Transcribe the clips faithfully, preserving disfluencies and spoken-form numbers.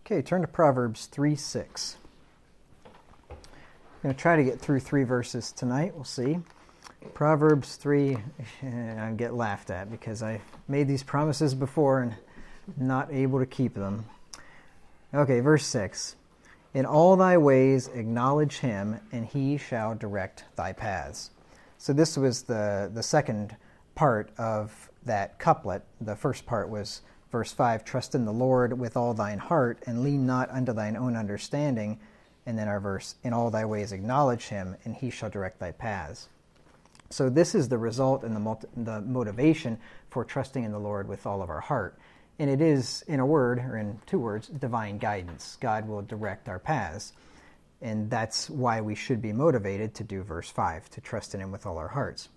Okay, turn to Proverbs three six. I'm going to try to get through three verses tonight. We'll see. Proverbs three, I get laughed at because I made these promises before and not able to keep them. Okay, verse six. In all thy ways acknowledge him, and he shall direct thy paths. So this was the, the second part of that couplet. The first part was verse five, trust in the Lord with all thine heart, and lean not unto thine own understanding. And then our verse, in all thy ways acknowledge him, and he shall direct thy paths. So this is the result and the, multi- the motivation for trusting in the Lord with all of our heart. And it is, in a word, or in two words, divine guidance. God will direct our paths. And that's why we should be motivated to do verse five, to trust in him with all our hearts.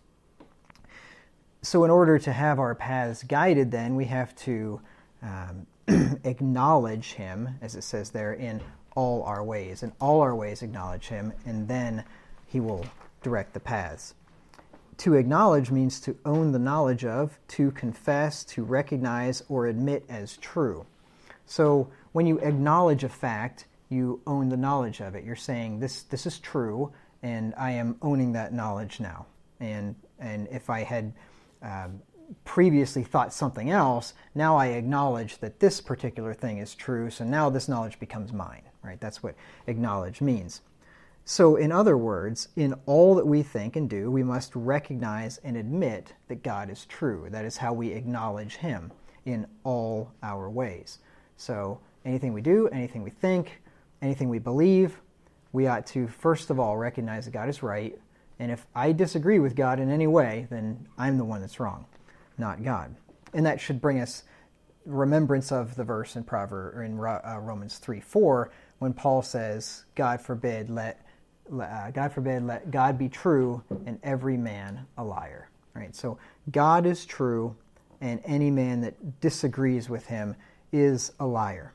So in order to have our paths guided, then, we have to um, acknowledge him, as it says there, in all our ways. In all our ways acknowledge him, and then he will direct the paths. To acknowledge means to own the knowledge of, to confess, to recognize, or admit as true. So when you acknowledge a fact, you own the knowledge of it. You're saying, this this is true, and I am owning that knowledge now. And and if I had uh, previously thought something else, now I acknowledge that this particular thing is true, so now this knowledge becomes mine, right? That's what acknowledge means. So in other words, in all that we think and do, we must recognize and admit that God is true. That is how we acknowledge him in all our ways. So anything we do, anything we think, anything we believe, we ought to first of all recognize that God is right. And if I disagree with God in any way, then I'm the one that's wrong, not God. And that should bring us remembrance of the verse in Proverbs or in uh, Romans three four, when Paul says, God forbid, let uh, God forbid, let God be true and every man a liar. Right? So God is true, and any man that disagrees with him is a liar.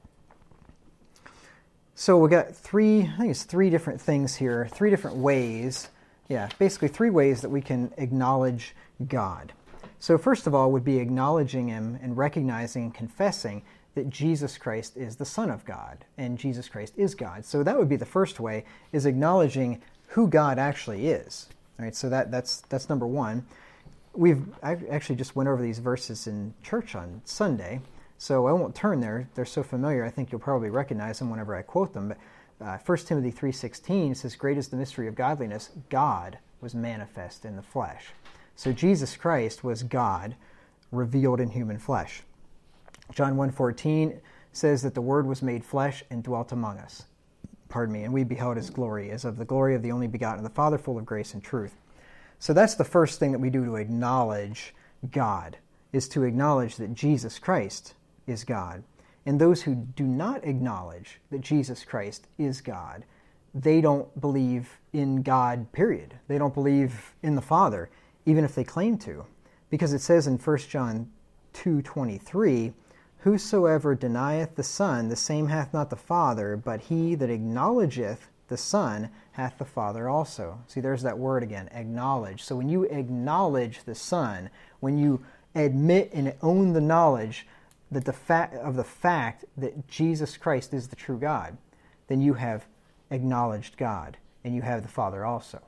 So we got three, I think it's three different things here, three different ways. Yeah, basically three ways that we can acknowledge God. So first of all would be acknowledging him and recognizing and confessing that Jesus Christ is the Son of God and Jesus Christ is God. So that would be the first way, is acknowledging who God actually is. All right, so that that's that's number one. We've I actually just went over these verses in church on Sunday, so I won't turn there. They're so familiar, I think you'll probably recognize them whenever I quote them. But uh, First Timothy three sixteen says, great is the mystery of godliness, God was manifest in the flesh. So Jesus Christ was God revealed in human flesh. John one fourteen says that the Word was made flesh and dwelt among us. Pardon me, and we beheld his glory, as of the glory of the only begotten of the Father, full of grace and truth. So that's the first thing that we do to acknowledge God, is to acknowledge that Jesus Christ is God. And those who do not acknowledge that Jesus Christ is God, they don't believe in God, period. They don't believe in the Father, even if they claim to. Because it says in First John two twenty-three, whosoever denieth the Son, the same hath not the Father, but he that acknowledgeth the Son hath the Father also. See, there's that word again, acknowledge. So when you acknowledge the Son, when you admit and own the knowledge that the fact of the fact that Jesus Christ is the true God, then you have acknowledged God, and you have the Father also.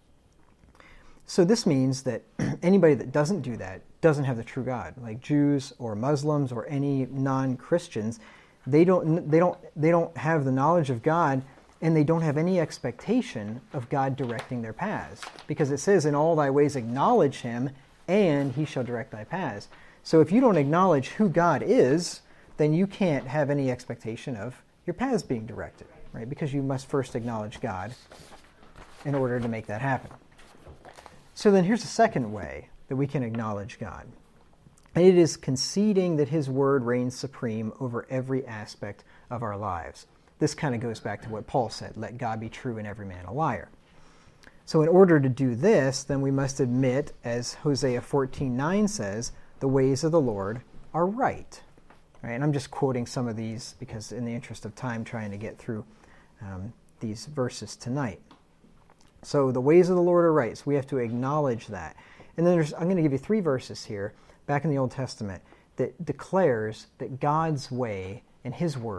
So this means that anybody that doesn't do that doesn't have the true God, like Jews or Muslims or any non-Christians. They don't they don't they don't have the knowledge of God, and they don't have any expectation of God directing their paths, because it says, in all thy ways acknowledge him, and he shall direct thy paths. So if you don't acknowledge who God is, then you can't have any expectation of your paths being directed, right? Because you must first acknowledge God in order to make that happen. So then here's the second way that we can acknowledge God. And it is conceding that his word reigns supreme over every aspect of our lives. This kind of goes back to what Paul said, let God be true and every man a liar. So in order to do this, then we must admit, as Hosea fourteen nine says, the ways of the Lord are right. Right? And I'm just quoting some of these because in the interest of time trying to get through um, these verses tonight. So the ways of the Lord are right. So we have to acknowledge that. And then there's, I'm going to give you three verses here, back in the Old Testament, that declares that God's way and his word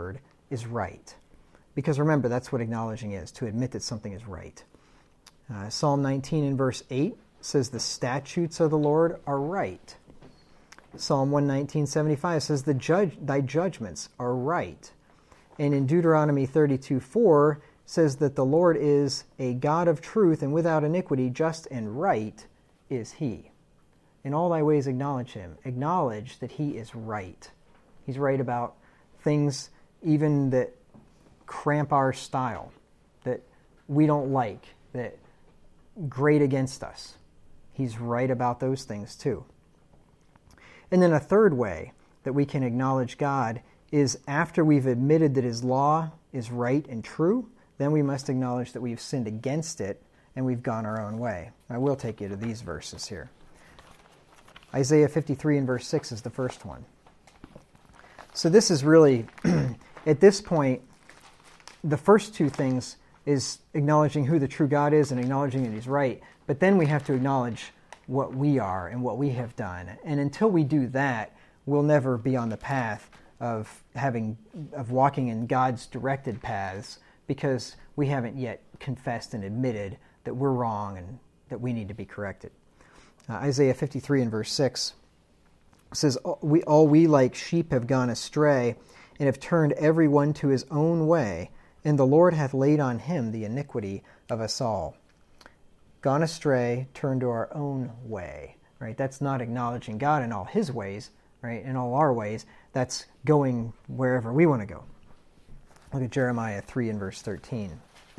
is right. Because remember, that's what acknowledging is, to admit that something is right. Uh, Psalm nineteen in verse eight says, the statutes of the Lord are right. Psalm one nineteen, seventy-five says, the judge, thy judgments are right. And in Deuteronomy thirty-two, four says that the Lord is a God of truth and without iniquity, just and right is he. In all thy ways acknowledge him. Acknowledge that he is right. He's right about things even that cramp our style, that we don't like, that grate against us. He's right about those things too. And then a third way that we can acknowledge God is after we've admitted that his law is right and true, then we must acknowledge that we've sinned against it and we've gone our own way. I will take you to these verses here. Isaiah fifty-three and verse six is the first one. So this is really, at this point, the first two things is acknowledging who the true God is and acknowledging that he's right. But then we have to acknowledge what we are and what we have done. And until we do that, we'll never be on the path of having of walking in God's directed paths, because we haven't yet confessed and admitted that we're wrong and that we need to be corrected. Uh, Isaiah fifty-three and verse six says, "We all we like sheep have gone astray, and have turned every one to his own way, and the Lord hath laid on him the iniquity of us all." Gone astray, turned to our own way. Right? That's not acknowledging God in all his ways, right? In all our ways. That's going wherever we want to go. Look at Jeremiah three and verse thirteen.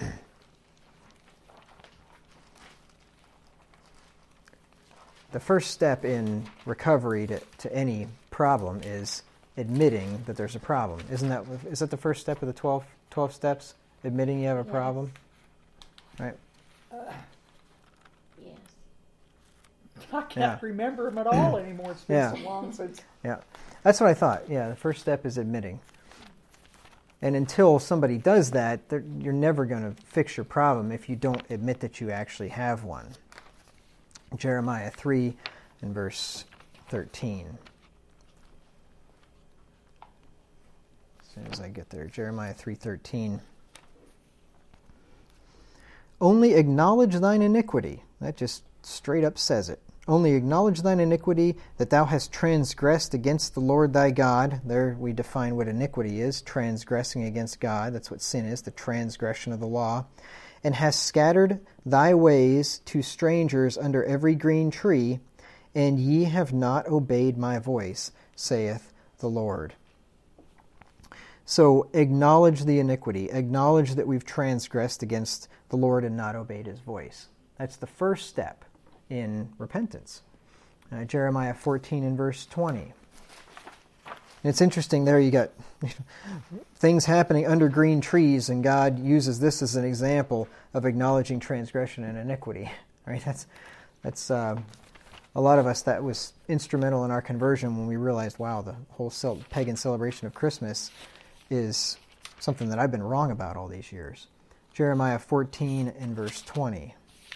The first step in recovery to, to any problem is admitting that there's a problem. Isn't that is that the first step of the twelve, twelve steps? Admitting you have a Yes. problem? Right? Uh, yes. I can't Yeah. remember them at all anymore. It's been Yeah. so long since. Yeah. That's what I thought. Yeah, the first step is admitting. And until somebody does that, they're- you're never going to fix your problem if you don't admit that you actually have one. Jeremiah three and verse thirteen. As soon as I get there, Jeremiah three thirteen. "Only acknowledge thine iniquity." That just straight up says it. "Only acknowledge thine iniquity, that thou hast transgressed against the Lord thy God." There we define what iniquity is, transgressing against God. That's what sin is, the transgression of the law. "And hast scattered thy ways to strangers under every green tree, and ye have not obeyed my voice, saith the Lord." So acknowledge the iniquity. Acknowledge that we've transgressed against the Lord and not obeyed his voice. That's the first step in repentance. Uh, Jeremiah fourteen and verse twenty. And it's interesting there, you got things happening under green trees, and God uses this as an example of acknowledging transgression and iniquity. Right? That's that's uh, a lot of us, that was instrumental in our conversion when we realized, wow, the whole cel- pagan celebration of Christmas is something that I've been wrong about all these years. Jeremiah fourteen and verse twenty.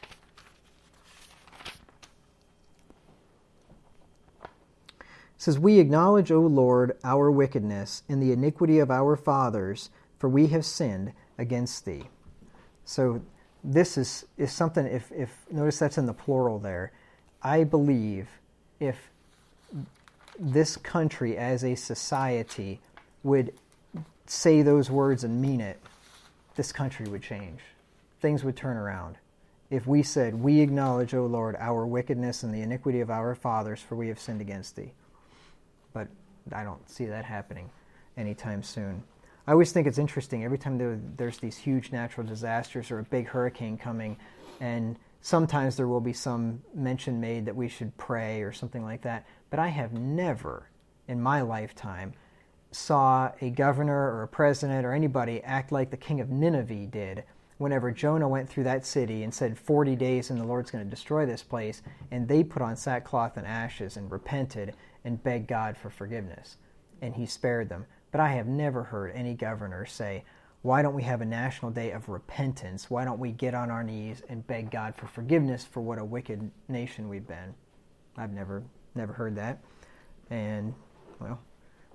It says, "We acknowledge, O Lord, our wickedness and the iniquity of our fathers, for we have sinned against thee." So this is, is something, if, if notice that's in the plural there. I believe if this country as a society would say those words and mean it, this country would change. Things would turn around. If we said, "We acknowledge, O Lord, our wickedness and the iniquity of our fathers, for we have sinned against thee." But I don't see that happening anytime soon. I always think it's interesting, every time there, there's these huge natural disasters or a big hurricane coming, and sometimes there will be some mention made that we should pray or something like that, but I have never in my lifetime saw a governor or a president or anybody act like the king of Nineveh did whenever Jonah went through that city and said forty days and the Lord's going to destroy this place, and they put on sackcloth and ashes and repented and begged God for forgiveness, and he spared them. But I have never heard any governor say, "Why don't we have a national day of repentance? Why don't we get on our knees and beg God for forgiveness for what a wicked nation we've been?" I've never never heard that. And, well,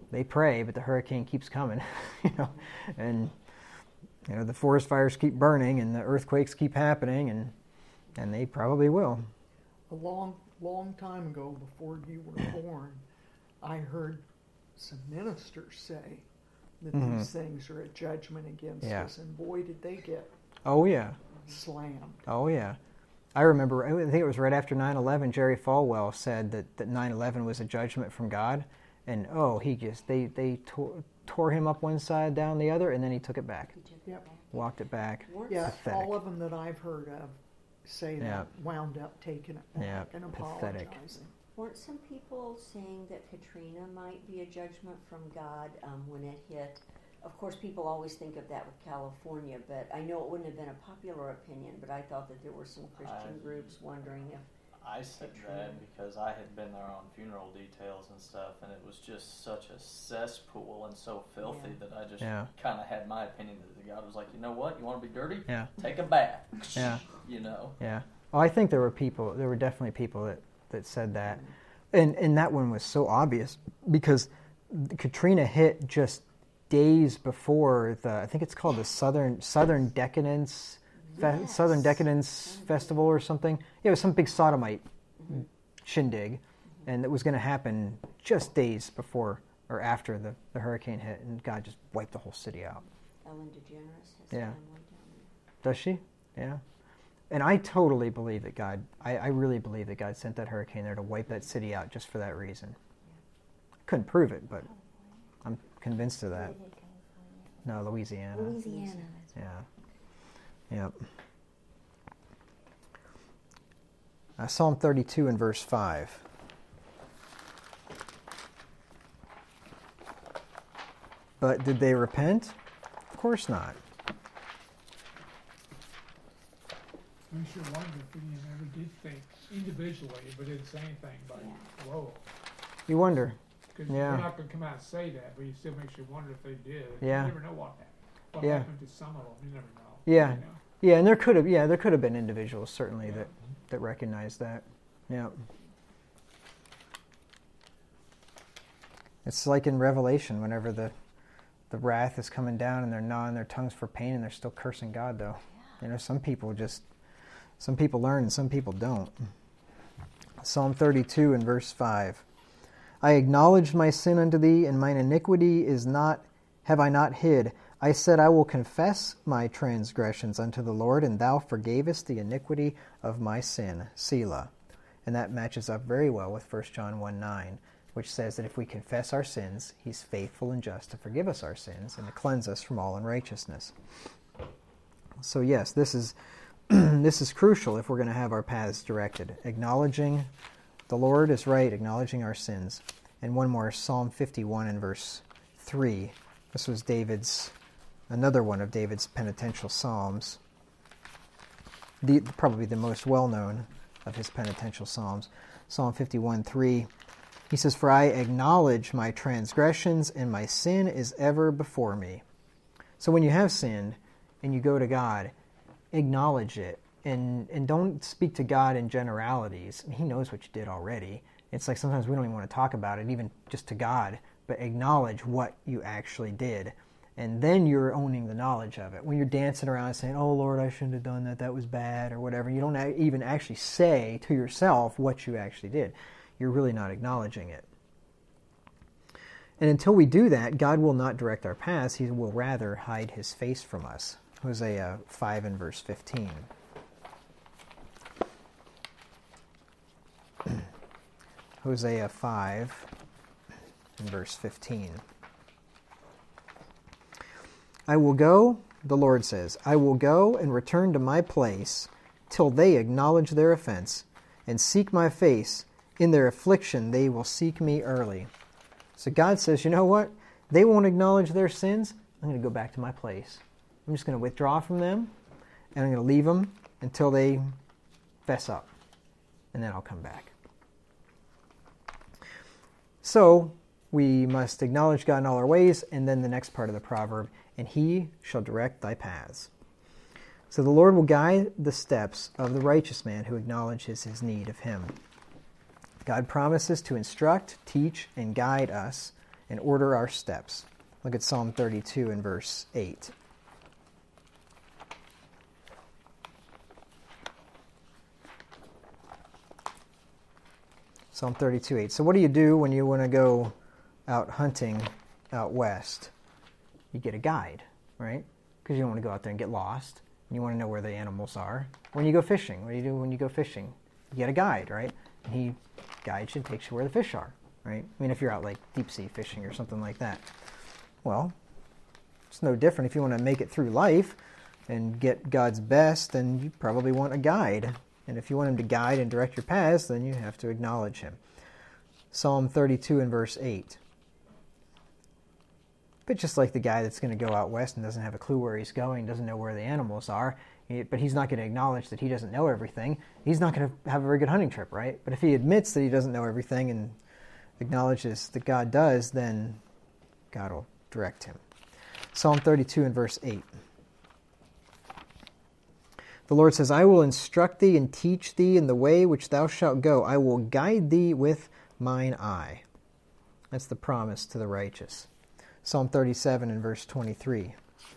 they pray, but the hurricane keeps coming, you know, and you know the forest fires keep burning and the earthquakes keep happening, and and they probably will. A long, long time ago, before you were born, I heard some ministers say that Mhm. these things are a judgment against Yeah. us, and boy, did they get Oh yeah, slammed. oh yeah. I remember, I think it was right after nine eleven, Jerry Falwell said that, that nine eleven was a judgment from God. And oh, he just, they, they tore, tore him up one side, down the other, and then he took it back, Yep. walked it back. Yeah, Pathetic. all of them that I've heard of say Yeah. that wound up taking it back Yeah, and pathetic. apologizing. Weren't some people saying that Katrina might be a judgment from God um, when it hit? Of course, people always think of that with California, but I know it wouldn't have been a popular opinion, but I thought that there were some Christian I- groups wondering if, I said that because I had been there on funeral details and stuff, and it was just such a cesspool and so filthy that I just Yeah. kind of had my opinion that God was like, you know what, you want to be dirty? Yeah, Take a bath. Yeah. You know. yeah. Oh, I think there were people, there were definitely people that, that said that. And, and that one was so obvious because Katrina hit just days before the, I think it's called the Southern Southern Decadence Fe- Yes. Southern Decadence Festival or something. Yeah, it was some big sodomite shindig, and it was going to happen just days before or after the, the hurricane hit, and God just wiped the whole city out. Ellen DeGeneres has Yeah. family down there. Does she? Yeah. And I totally believe that God, I, I really believe that God sent that hurricane there to wipe that city out just for that reason. Couldn't prove it, but I'm convinced of that. No, Louisiana. Louisiana. Yeah. Yep. Uh, Psalm thirty-two and verse five. But did they repent? Of course not. Makes you wonder if any of them ever did think individually, but didn't say anything, but whoa. You wonder. Because Yeah. you're not going to come out and say that, but it still makes you wonder if they did. Yeah. You never know what happened. What Yeah. happened to some of them, you never know. Yeah. You know? Yeah, and there could have yeah, there could have been individuals certainly that, that recognized that. Yeah. It's like in Revelation whenever the the wrath is coming down and they're gnawing their tongues for pain and they're still cursing God though. You know, some people just some people learn and some people don't. Psalm thirty-two and verse five. I acknowledged my sin unto thee, and mine iniquity is not have I not hid. I said, I will confess my transgressions unto the Lord, and thou forgavest the iniquity of my sin. Selah. And that matches up very well with First John one nine, which says that if we confess our sins, he's faithful and just to forgive us our sins and to cleanse us from all unrighteousness. So yes, this is this is crucial if we're going to have our paths directed. Acknowledging the Lord is right, acknowledging our sins. And one more, Psalm fifty-one and verse three. This was David's, another one of David's penitential psalms. The, probably the most well-known of his penitential psalms. Psalm fifty-one three. He says, For I acknowledge my transgressions, and my sin is ever before me. So when you have sinned, and you go to God, acknowledge it. And and don't speak to God in generalities. He knows what you did already. It's like sometimes we don't even want to talk about it, even just to God, but acknowledge what you actually did. And then you're owning the knowledge of it. When you're dancing around saying, oh, Lord, I shouldn't have done that, that was bad, or whatever, you don't even actually say to yourself what you actually did. You're really not acknowledging it. And until we do that, God will not direct our paths. He will rather hide his face from us. Hosea five and verse fifteen. Hosea five and verse fifteen. I will go, the Lord says, I will go and return to my place till they acknowledge their offense and seek my face. In their affliction they will seek me early. So God says, you know what? They won't acknowledge their sins. I'm going to go back to my place. I'm just going to withdraw from them, and I'm going to leave them until they fess up. And then I'll come back. So we must acknowledge God in all our ways, and then the next part of the proverb, and he shall direct thy paths. So the Lord will guide the steps of the righteous man who acknowledges his need of him. God promises to instruct, teach, and guide us, and order our steps. Look at Psalm thirty-two and verse eight. Psalm thirty-two eight. So what do you do when you want to go out hunting out west? You get a guide, right? Because you don't want to go out there and get lost. And you want to know where the animals are. When you go fishing, what do you do when you go fishing? You get a guide, right? And he guides you and takes you where the fish are, right? I mean, if you're out like deep sea fishing or something like that. Well, it's no different. If you want to make it through life and get God's best, then you probably want a guide. And if you want him to guide and direct your paths, then you have to acknowledge him. Psalm thirty-two and verse eight. But just like the guy that's going to go out west and doesn't have a clue where he's going, doesn't know where the animals are, but he's not going to acknowledge that he doesn't know everything, he's not going to have a very good hunting trip, right? But if he admits that he doesn't know everything and acknowledges that God does, then God will direct him. Psalm thirty-two and verse eight. The Lord says, I will instruct thee and teach thee in the way which thou shalt go. I will guide thee with mine eye. That's the promise to the righteous. Psalm thirty-seven and verse twenty-three.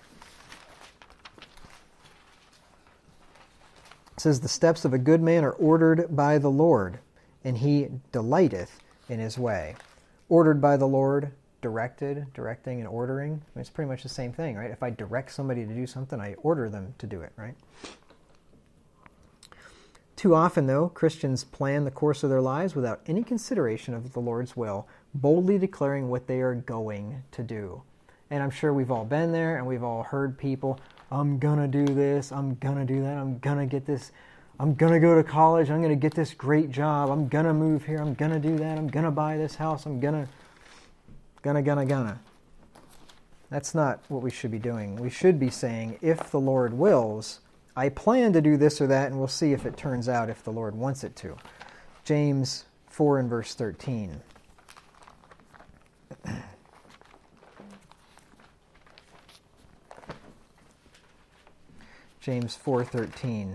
It says, the steps of a good man are ordered by the Lord, and he delighteth in his way. Ordered by the Lord, directed, directing, and ordering. I mean, it's pretty much the same thing, right? If I direct somebody to do something, I order them to do it, right? Too often, though, Christians plan the course of their lives without any consideration of the Lord's will, boldly declaring what they are going to do. And I'm sure we've all been there, and we've all heard people, I'm going to do this, I'm going to do that, I'm going to get this, I'm going to go to college, I'm going to get this great job, I'm going to move here, I'm going to do that, I'm going to buy this house, I'm going to, gonna, gonna, gonna. That's not what we should be doing. We should be saying, if the Lord wills, I plan to do this or that, and we'll see if it turns out if the Lord wants it to. James four and verse thirteen. James four thirteen.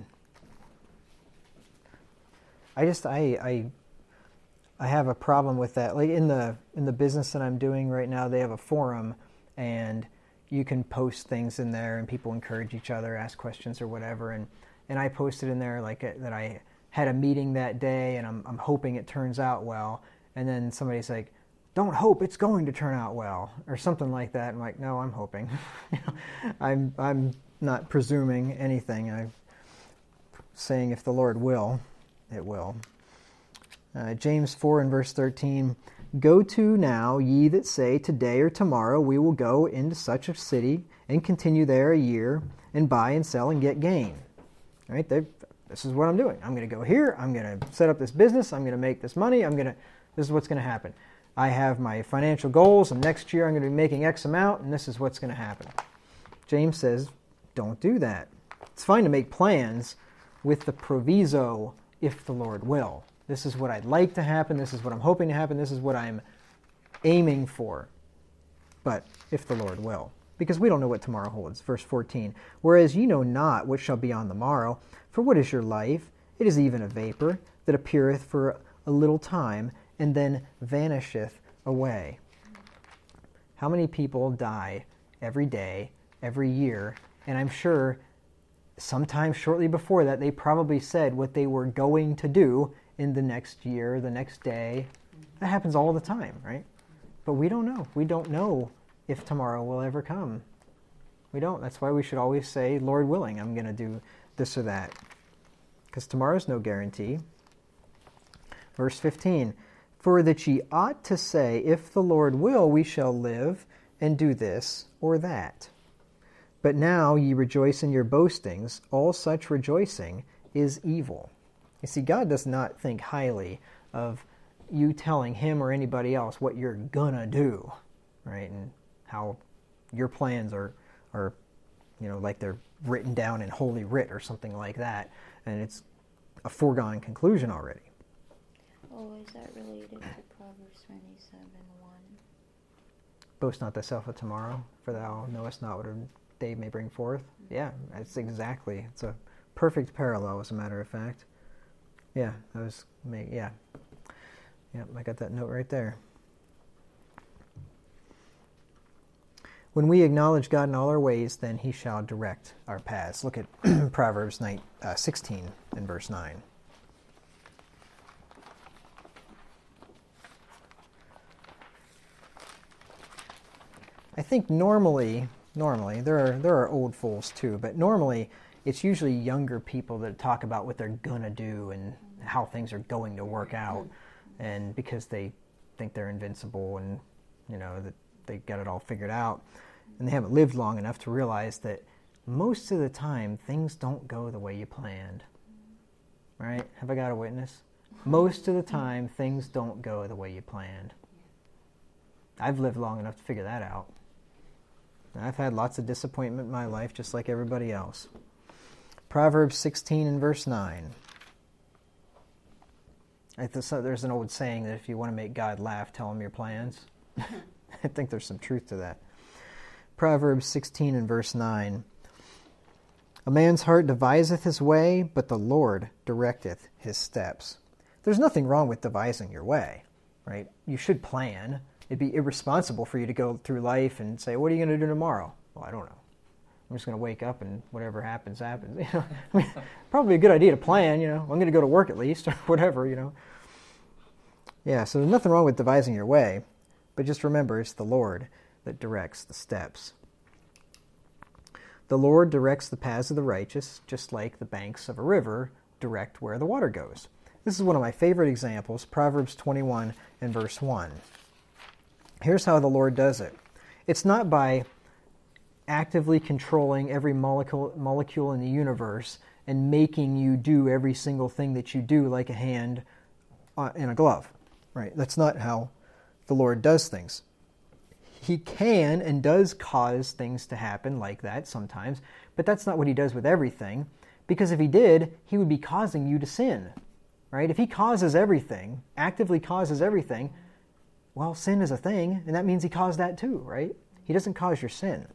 I just I I I have a problem with that. Like in the in the business that I'm doing right now, they have a forum, and you can post things in there, and people encourage each other, ask questions or whatever. And, and I posted in there like that I had a meeting that day, and I'm I'm hoping it turns out well. And then somebody's like, "Don't hope, it's going to turn out well," or something like that. I'm like, "No, I'm hoping." you know, I'm I'm not presuming anything. I'm saying if the Lord will, it will. Uh, James four and verse thirteen. Go to now, ye that say, today or tomorrow we will go into such a city and continue there a year and buy and sell and get gain. All right? This is what I'm doing. I'm going to go here. I'm going to set up this business. I'm going to make this money. I'm going to. This is what's going to happen. I have my financial goals, and next year I'm going to be making X amount, and this is what's going to happen. James says, don't do that. It's fine to make plans with the proviso, if the Lord will. This is what I'd like to happen. This is what I'm hoping to happen. This is what I'm aiming for. But if the Lord will. Because we don't know what tomorrow holds. Verse fourteen. Whereas ye know not what shall be on the morrow. For what is your life? It is even a vapor that appeareth for a little time and then vanisheth away. How many people die every day, every year? And I'm sure sometime shortly before that they probably said what they were going to do in the next year, the next day. That happens all the time, right? But we don't know. We don't know if tomorrow will ever come. We don't. That's why we should always say, Lord willing, I'm going to do this or that. Because tomorrow's no guarantee. Verse fifteen. For that ye ought to say, if the Lord will, we shall live and do this or that. But now ye rejoice in your boastings. All such rejoicing is evil. You see, God does not think highly of you telling him or anybody else what you're gonna do, right? And how your plans are, are, you know, like they're written down in Holy Writ or something like that, and it's a foregone conclusion already. Oh, is that related to Proverbs twenty-seven one? Boast not thyself of tomorrow, for thou knowest not what a day may bring forth. Mm-hmm. Yeah, it's exactly. It's a perfect parallel, as a matter of fact. Yeah, I was, yeah. Yeah, I got that note right there. When we acknowledge God in all our ways, then he shall direct our paths. Look at Proverbs sixteen and verse nine. I think normally, normally, there are there are old fools too, but normally it's usually younger people that talk about what they're going to do and how things are going to work out, and because they think they're invincible and, you know, that they got it all figured out, and they haven't lived long enough to realize that most of the time things don't go the way you planned. Right? Have I got a witness? Most of the time things don't go the way you planned. I've lived long enough to figure that out. I've had lots of disappointment in my life, just like everybody else. Proverbs sixteen and verse nine. I th- so there's an old saying that if you want to make God laugh, tell him your plans. I think there's some truth to that. Proverbs sixteen and verse nine. A man's heart deviseth his way, but the Lord directeth his steps. There's nothing wrong with devising your way, right? You should plan. It'd be irresponsible for you to go through life and say, what are you going to do tomorrow? Well, I don't know. I'm just going to wake up and whatever happens, happens. You know, I mean, probably a good idea to plan, you know. I'm going to go to work at least, or whatever, you know. Yeah, so there's nothing wrong with devising your way, but just remember it's the Lord that directs the steps. The Lord directs the paths of the righteous, just like the banks of a river direct where the water goes. This is one of my favorite examples, Proverbs twenty-one and verse one. Here's how the Lord does it. It's not by actively controlling every molecule, molecule in the universe and making you do every single thing that you do like a hand in a glove. Right? That's not how the Lord does things. He can and does cause things to happen like that sometimes, but that's not what he does with everything, because if he did, he would be causing you to sin. Right? If he causes everything, actively causes everything, well, sin is a thing, and that means he caused that too, right? He doesn't cause your sin.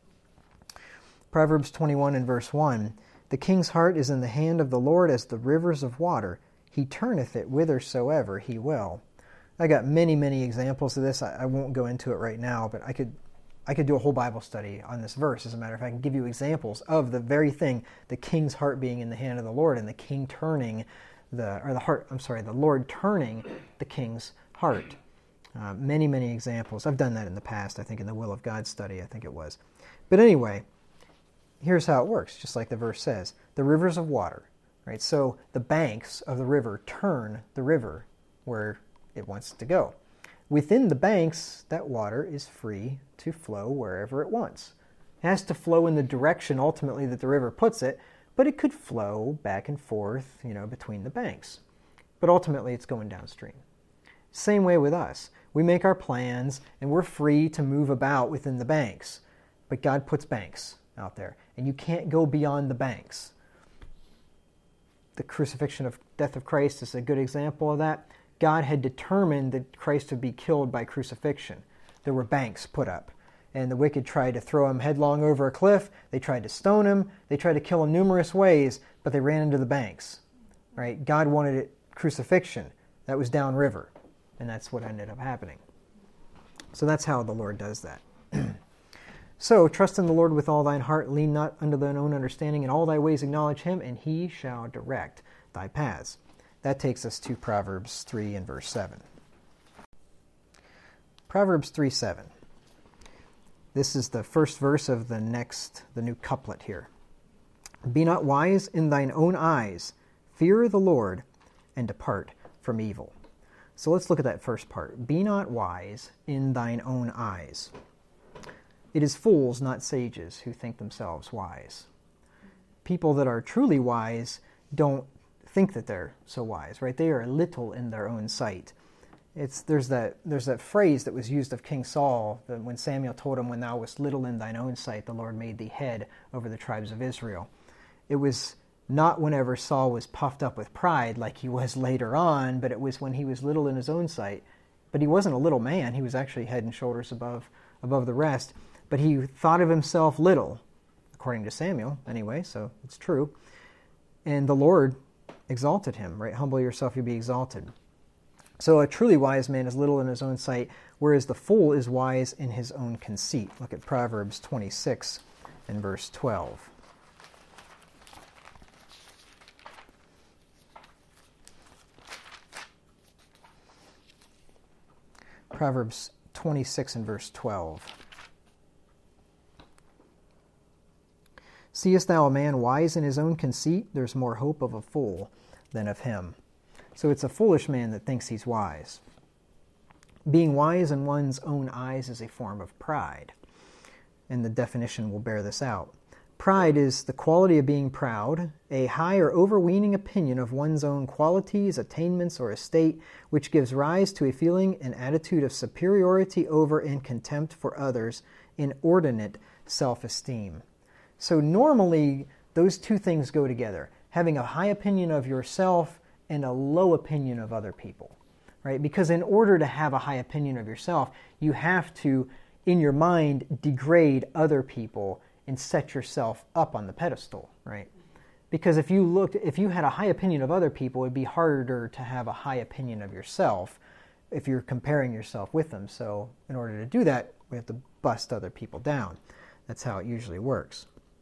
Proverbs twenty-one and verse one, the king's heart is in the hand of the Lord as the rivers of water. He turneth it whithersoever he will. I got many, many examples of this. I, I won't go into it right now, but I could I could do a whole Bible study on this verse. As a matter of fact, I can give you examples of the very thing, the king's heart being in the hand of the Lord and the king turning the, or the heart, I'm sorry, the Lord turning the king's heart. Uh, many, many examples. I've done that in the past, I think in the Will of God study, I think it was. But anyway, here's how it works, just like the verse says. The rivers of water, right? So the banks of the river turn the river where it wants to go. Within the banks, that water is free to flow wherever it wants. It has to flow in the direction ultimately that the river puts it, but it could flow back and forth, you know, between the banks. But ultimately it's going downstream. Same way with us. We make our plans and we're free to move about within the banks. But God puts banks out there, and you can't go beyond the banks. The crucifixion of death of Christ is a good example of that. God had determined that Christ would be killed by crucifixion. There were banks put up, and the wicked tried to throw him headlong over a cliff. They tried to stone him. They tried to kill him numerous ways, but they ran into the banks. Right? God wanted it crucifixion. That was downriver, and that's what ended up happening. So that's how the Lord does that. So, trust in the Lord with all thine heart, lean not unto thine own understanding, in all thy ways acknowledge him, and he shall direct thy paths. That takes us to Proverbs three and verse seven. Proverbs three seven. This is the first verse of the next, the new couplet here. Be not wise in thine own eyes, fear the Lord, and depart from evil. So let's look at that first part. Be not wise in thine own eyes. It is fools, not sages, who think themselves wise. People that are truly wise don't think that they're so wise, right? They are little in their own sight. It's there's that there's that phrase that was used of King Saul that when Samuel told him, when thou wast little in thine own sight, the Lord made thee head over the tribes of Israel. It was not whenever Saul was puffed up with pride like he was later on, but it was when he was little in his own sight. But he wasn't a little man. He was actually head and shoulders above above the rest. But he thought of himself little, according to Samuel, anyway, so it's true. And the Lord exalted him, right? Humble yourself, you'll be exalted. So a truly wise man is little in his own sight. whereas the fool is wise in his own conceit. Look at Proverbs twenty-six and verse twelve. Proverbs twenty-six and verse twelve. Seest thou a man wise in his own conceit? There's more hope of a fool than of him. So it's a foolish man that thinks he's wise. Being wise in one's own eyes is a form of pride, and the definition will bear this out. Pride is the quality of being proud, a high or overweening opinion of one's own qualities, attainments, or estate, which gives rise to a feeling and attitude of superiority over and contempt for others, inordinate self-esteem. So normally, those two things go together, having a high opinion of yourself and a low opinion of other people, right? Because in order to have a high opinion of yourself, you have to, in your mind, degrade other people and set yourself up on the pedestal, right? Because if you looked, if you had a high opinion of other people, it'd be harder to have a high opinion of yourself if you're comparing yourself with them. So in order to do that, we have to bust other people down. That's how it usually works.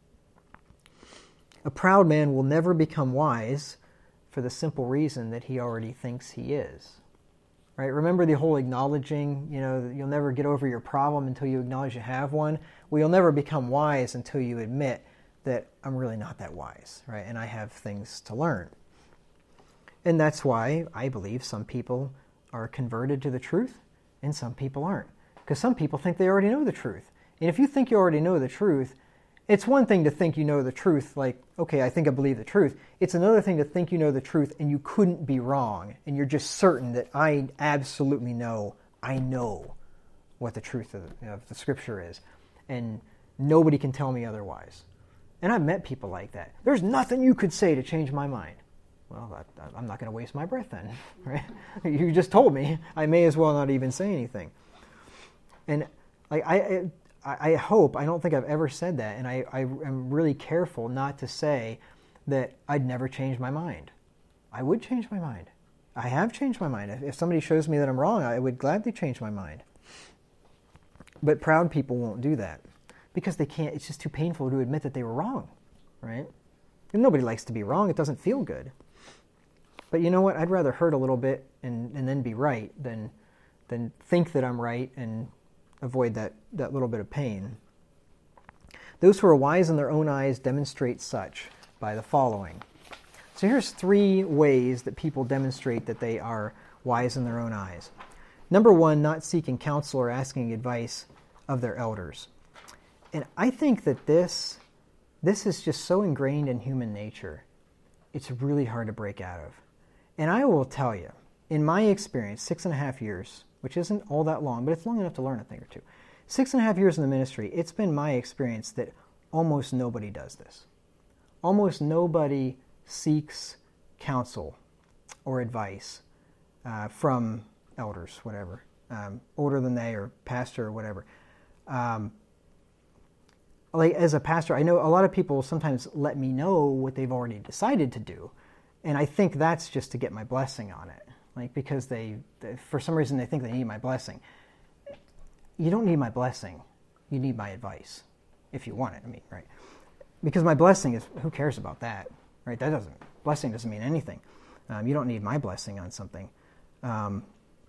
A proud man will never become wise for the simple reason that he already thinks he is. Right? Remember the whole acknowledging, you know, you'll never get over your problem until you acknowledge you have one. Well, you'll never become wise until you admit that I'm really not that wise, right? And I have things to learn. And that's why I believe some people are converted to the truth and some people aren't. Because some people think they already know the truth. And if you think you already know the truth, it's one thing to think you know the truth, like, okay, I think I believe the truth. It's another thing to think you know the truth and you couldn't be wrong. And you're just certain that I absolutely know, I know what the truth of the, of the Scripture is. And nobody can tell me otherwise. And I've met people like that. There's nothing you could say to change my mind. Well, I, I'm not going to waste my breath then, right? You just told me. I may as well not even say anything. And like I... I I hope, I don't think I've ever said that, and I, I am really careful not to say that I'd never change my mind. I would change my mind. I have changed my mind. If somebody shows me that I'm wrong, I would gladly change my mind. But proud people won't do that because they can't, it's just too painful to admit that they were wrong, right? And nobody likes to be wrong. It doesn't feel good. But you know what? I'd rather hurt a little bit and, and then be right than than think that I'm right and avoid that, that little bit of pain. Those who are wise in their own eyes demonstrate such by the following. So here's three ways that people demonstrate that they are wise in their own eyes. Number one, not seeking counsel or asking advice of their elders. And I think that this, this is just so ingrained in human nature, it's really hard to break out of. And I will tell you, in my experience, six and a half years, which isn't all that long, but it's long enough to learn a thing or two. Six and a half years in the ministry, it's been my experience that almost nobody does this. Almost nobody seeks counsel or advice uh, from elders, whatever, um, older than they or pastor or whatever. Um, like as a pastor, I know a lot of people sometimes let me know what they've already decided to do, and I think that's just to get my blessing on it. Like, because they, they, for some reason, they think they need my blessing. You don't need my blessing. You need my advice, if you want it, I mean, right? Because my blessing is, who cares about that, right? That doesn't, blessing doesn't mean anything. Um, you don't need my blessing on something. Um,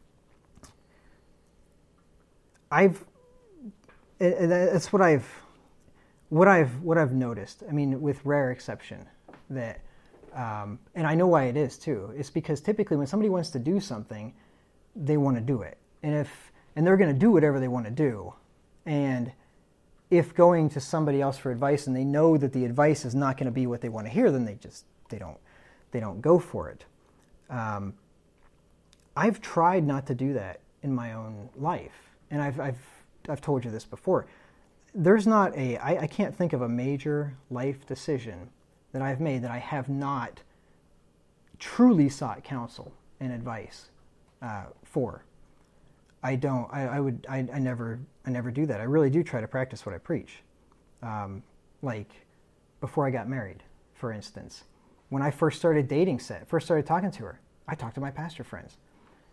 I've, and that's what I've, what I've, what I've noticed, I mean, with rare exception, that Um, and I know why it is too. It's because typically when somebody wants to do something, they want to do it, and if and they're going to do whatever they want to do. And if going to somebody else for advice and they know that the advice is not going to be what they want to hear, then they just they don't they don't go for it. Um, I've tried not to do that in my own life, and I've I've I've told you this before. There's not a I, I can't think of a major life decision that I've made that I have not truly sought counsel and advice uh, for. I don't. I, I would. I, I never. I never do that. I really do try to practice what I preach. Um, like before I got married, for instance, when I first started dating Seth, first started talking to her, I talked to my pastor friends,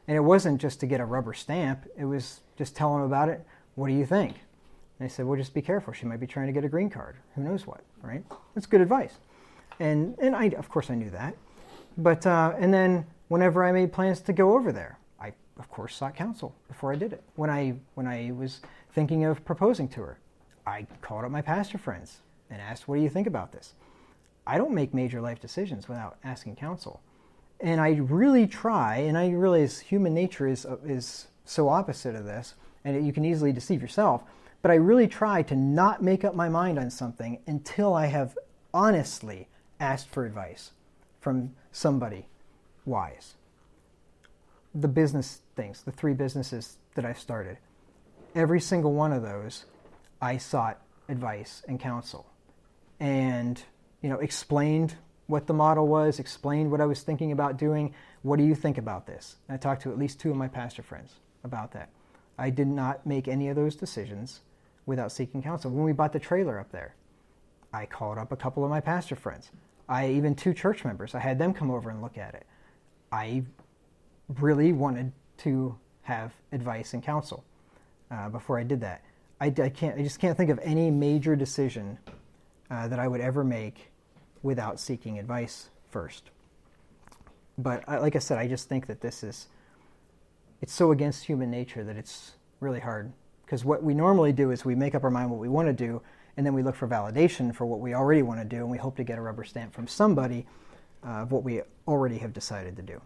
And it wasn't just to get a rubber stamp. It was just tell them about it. What do you think? And they said, well, just be careful. She might be trying to get a green card. Who knows what, right? That's good advice. And and I, of course, I knew that. But, uh, and then whenever I made plans to go over there, I, of course, sought counsel before I did it. When I, when I was thinking of proposing to her, I called up my pastor friends and asked, what do you think about this? I don't make major life decisions without asking counsel. And I really try, and I realize human nature is is so opposite of this, and you can easily deceive yourself, but I really try to not make up my mind on something until I have honestly asked for advice from somebody wise. The business things, the three businesses that I've started, every single one of those, I sought advice and counsel. And, you know, explained what the model was, explained what I was thinking about doing. What do you think about this? And I talked to at least two of my pastor friends about that. I did not make any of those decisions without seeking counsel. When we bought the trailer up there, I called up a couple of my pastor friends. I even two church members. I had them come over and look at it. I really wanted to have advice and counsel uh, before I did that. I, I can't. I just can't think of any major decision uh, that I would ever make without seeking advice first. But I, like I said, I just think that this is, it's so against human nature that it's really hard. Because what we normally do is we make up our mind what we want to do, and then we look for validation for what we already want to do, and we hope to get a rubber stamp from somebody uh, of what we already have decided to do.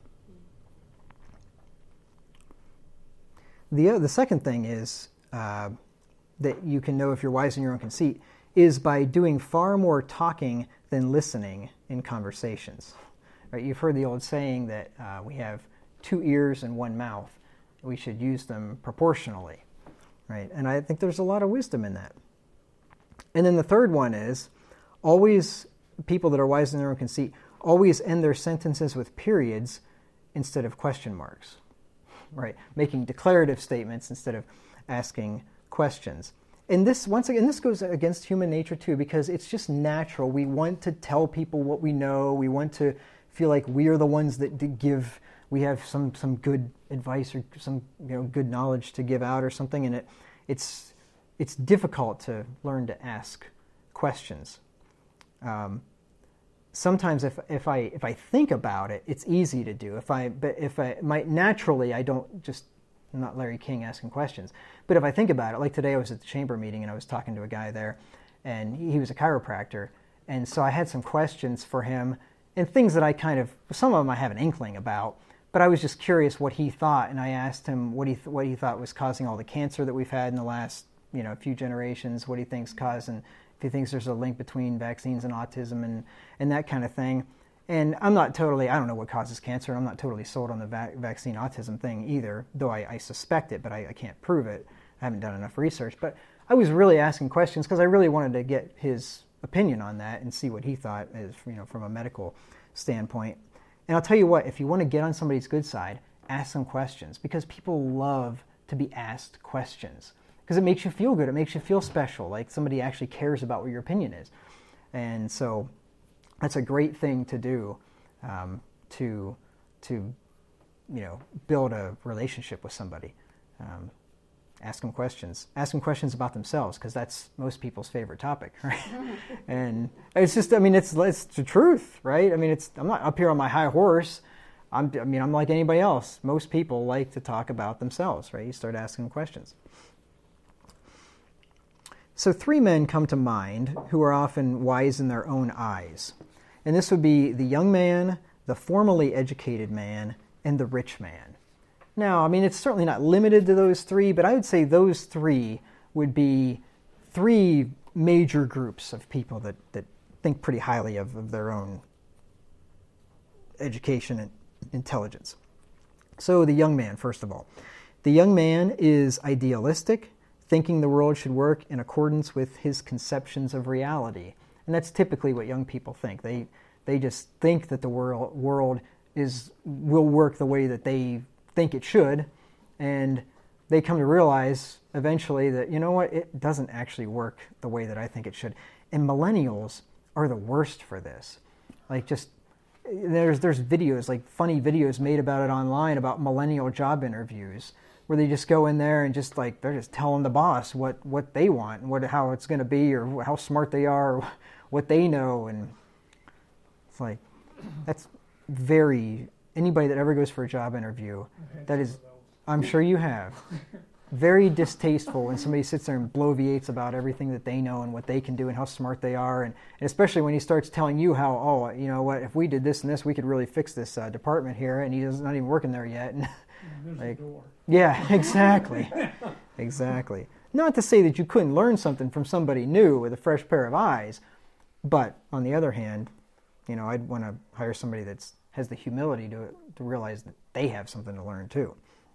The, uh, the second thing is uh, that you can know if you're wise in your own conceit is by doing far more talking than listening in conversations. Right? You've heard the old saying that uh, we have two ears and one mouth. We should use them proportionally. Right? And I think there's a lot of wisdom in that. And then the third one is always, people that are wise in their own conceit, always end their sentences with periods instead of question marks. Right? Making declarative statements instead of asking questions. And this, once again, this goes against human nature too, because it's just natural. We want to tell people what we know. We want to feel like we are the ones that give, we have some, some good advice or some, you know, good knowledge to give out or something. And it, it's, it's difficult to learn to ask questions. Um, sometimes if, if I, if I think about it, it's easy to do. If I, but if I might naturally, I don't just, I'm not Larry King asking questions. But if I think about it, like today I was at the chamber meeting and I was talking to a guy there, and he, he was a chiropractor. And so I had some questions for him and things that I kind of, some of them I have an inkling about, but I was just curious what he thought. And I asked him what he, th- what he thought was causing all the cancer that we've had in the last, you know, few generations, what he thinks causing, if he thinks there's a link between vaccines and autism and, and that kind of thing. And I'm not totally, I don't know what causes cancer. I'm not totally sold on the va- vaccine autism thing either, though I, I suspect it, but I, I can't prove it. I haven't done enough research. But I was really asking questions because I really wanted to get his opinion on that and see what he thought as, you know, from a medical standpoint. And I'll tell you what, if you want to get on somebody's good side, ask them questions, because people love to be asked questions because it makes you feel good. It makes you feel special, like somebody actually cares about what your opinion is. And so that's a great thing to do, um, to, to, you know, build a relationship with somebody. Um, ask them questions. Ask them questions about themselves, because that's most people's favorite topic, right? And it's just, I mean, it's it's the truth, right? I mean, it's I'm not up here on my high horse. I'm, I mean, I'm like anybody else. Most people like to talk about themselves, right? You start asking them questions. So three men come to mind who are often wise in their own eyes. And this would be the young man, the formally educated man, and the rich man. Now, I mean, it's certainly not limited to those three, but I would say those three would be three major groups of people that, that think pretty highly of, of their own education and intelligence. So the young man, first of all. The young man is idealistic, thinking the world should work in accordance with his conceptions of reality. And that's typically what young people think. They they just think that the world world is will work the way that they think it should, and they come to realize eventually that, you know what, it doesn't actually work the way that I think it should. And millennials are the worst for this. Like, just there's there's videos, like funny videos made about it online about millennial job interviews, where they just go in there and just like they're just telling the boss what, what they want and what how it's going to be or how smart they are or what they know, and it's like that's very anybody that ever goes for a job interview, that is, I'm sure you have, very distasteful when somebody sits there and bloviates about everything that they know and what they can do and how smart they are, and, and especially when he starts telling you how, oh, you know what, if we did this and this, we could really fix this uh, department here, and he's not even working there yet. And, There's like, a door. yeah, exactly, exactly. Not to say that you couldn't learn something from somebody new with a fresh pair of eyes, but on the other hand, you know, I'd want to hire somebody that's has the humility to to realize that they have something to learn too.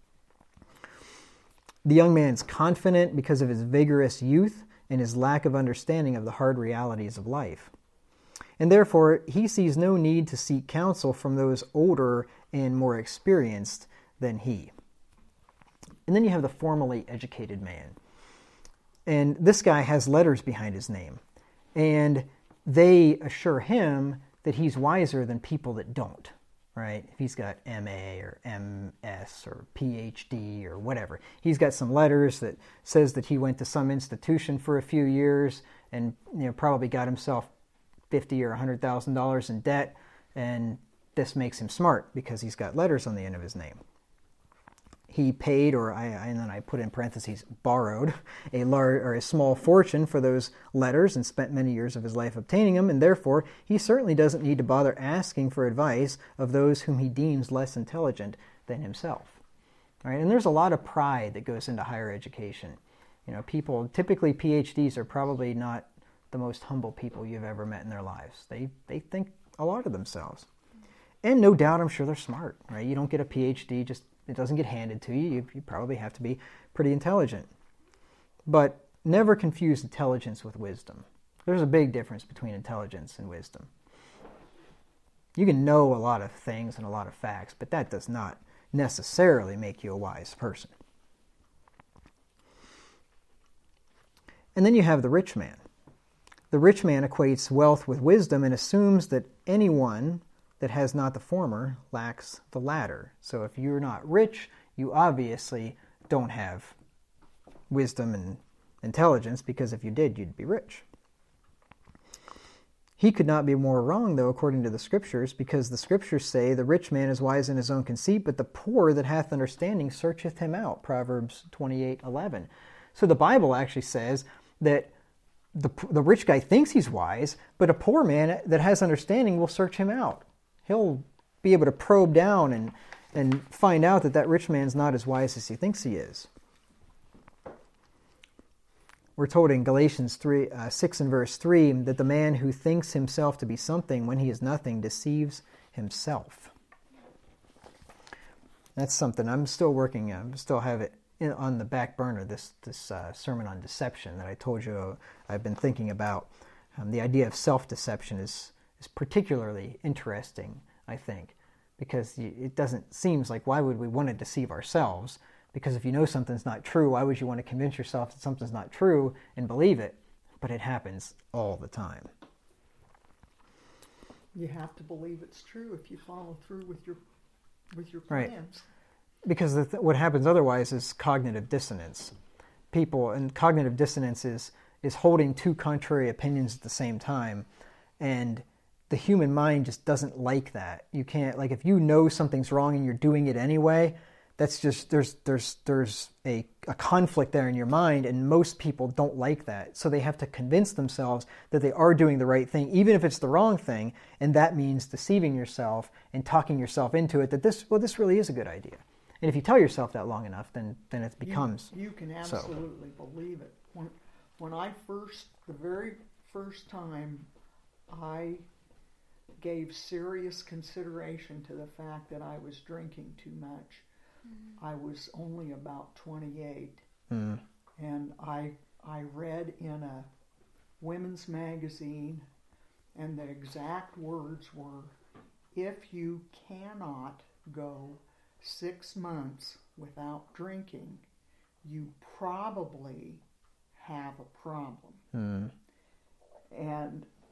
The young man's confident because of his vigorous youth and his lack of understanding of the hard realities of life. And therefore, he sees no need to seek counsel from those older and more experienced than he. And then you have the formally educated man. And this guy has letters behind his name. And they assure him that he's wiser than people that don't. Right? If he's got M A or M S or P H D or whatever. He's got some letters that says that he went to some institution for a few years and, you know, probably got himself fifty thousand dollars or one hundred thousand dollars in debt, and this makes him smart because he's got letters on the end of his name. He paid, or I, and then I put in parentheses, borrowed a large or a small fortune for those letters and spent many years of his life obtaining them, and therefore he certainly doesn't need to bother asking for advice of those whom he deems less intelligent than himself. All right? And there's a lot of pride that goes into higher education. You know, people, typically P H Ds are probably not the most humble people you've ever met in their lives. They they think a lot of themselves. And no doubt, I'm sure they're smart, right? You don't get a P H D just it doesn't get handed to you. you. You probably have to be pretty intelligent. But never confuse intelligence with wisdom. There's a big difference between intelligence and wisdom. You can know a lot of things and a lot of facts, but that does not necessarily make you a wise person. And then you have the rich man. The rich man equates wealth with wisdom and assumes that anyone that has not the former lacks the latter. So if you're not rich, you obviously don't have wisdom and intelligence, because if you did, you'd be rich. He could not be more wrong, though, according to the Scriptures, because the Scriptures say, the rich man is wise in his own conceit, but the poor that hath understanding searcheth him out, Proverbs twenty-eight eleven. So the Bible actually says that the, the rich guy thinks he's wise, but a poor man that has understanding will search him out. He'll be able to probe down and, and find out that that rich man's not as wise as he thinks he is. We're told in Galatians three, uh, six and verse three that the man who thinks himself to be something when he is nothing deceives himself. That's something I'm still working on. I still have it in, on the back burner, this, this uh, sermon on deception that I told you I've been thinking about. Um, the idea of self-deception is is particularly interesting, I think, because it doesn't seems like, why would we want to deceive ourselves? Because if you know something's not true, why would you want to convince yourself that something's not true and believe it? But it happens all the time. You have to believe it's true if you follow through with your with your Right. plans. Because the th- what happens otherwise is cognitive dissonance. People, and cognitive dissonance is, is holding two contrary opinions at the same time, and the human mind just doesn't like that. You can't, like, if you know something's wrong and you're doing it anyway, that's just, there's there's there's a, a conflict there in your mind, and most people don't like that. So they have to convince themselves that they are doing the right thing, even if it's the wrong thing, and that means deceiving yourself and talking yourself into it that this, well, this really is a good idea. And if you tell yourself that long enough, then, then it becomes You, you can so. absolutely believe it. When, when I first, the very first time I gave serious consideration to the fact that I was drinking too much, mm. I was only about twenty-eight. Mm. And I, I read in a women's magazine, and the exact words were, if you cannot go six months without drinking, you probably have a problem. Mm. And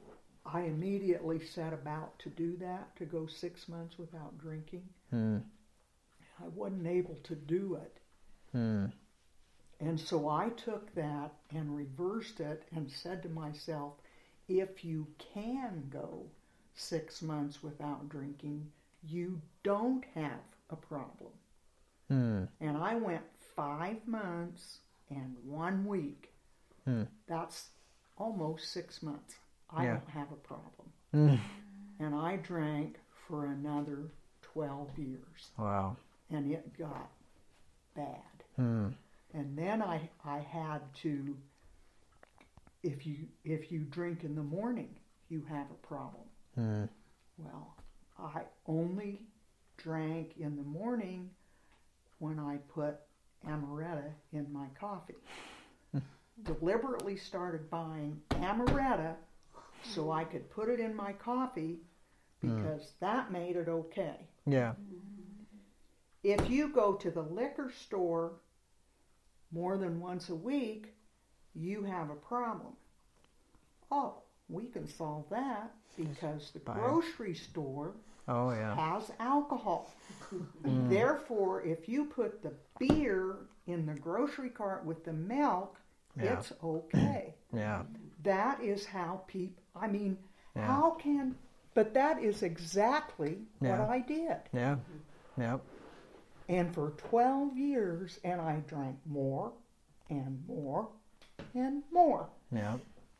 I immediately set about to do that, to go six months without drinking. Hmm. I wasn't able to do it. Hmm. And so I took that and reversed it and said to myself, if you can go six months without drinking, you don't have a problem. Hmm. And I went five months and one week. Hmm. That's almost six months. I Yeah. don't have a problem. Hmm. And I drank for another twelve years. Wow. And it got bad. Hmm. And then I, I had to, if you if you drink in the morning, you have a problem. Hmm. Well, I only drank in the morning when I put amaretto in my coffee. Deliberately started buying amaretto so I could put it in my coffee because mm. that made it okay. Yeah. If you go to the liquor store more than once a week, you have a problem. Oh, we can solve that because the Buy grocery store Oh, yeah. has alcohol. Mm. Therefore, if you put the beer in the grocery cart with the milk, Yeah. it's okay. Yeah. That is how people, I mean, Yeah. how can, but that is exactly Yeah. what I did. Yeah. Yeah. And for twelve years, and I drank more and more and more. Yeah.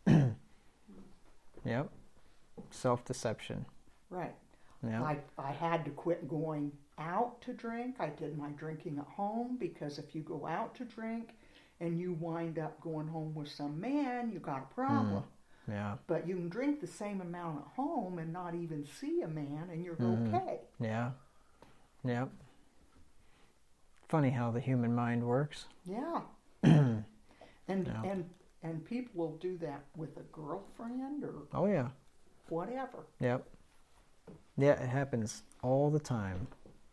Yep. Self-deception. Right. Yeah. I, I had to quit going out to drink. I did my drinking at home because if you go out to drink and you wind up going home with some man, you got a problem. Mm. Yeah. But you can drink the same amount at home and not even see a man and you're Mhm. okay. Yeah. Yep. Funny how the human mind works. Yeah. and Yeah. and and people will do that with a girlfriend or Oh, yeah. whatever. Yep. Yeah, it happens all the time.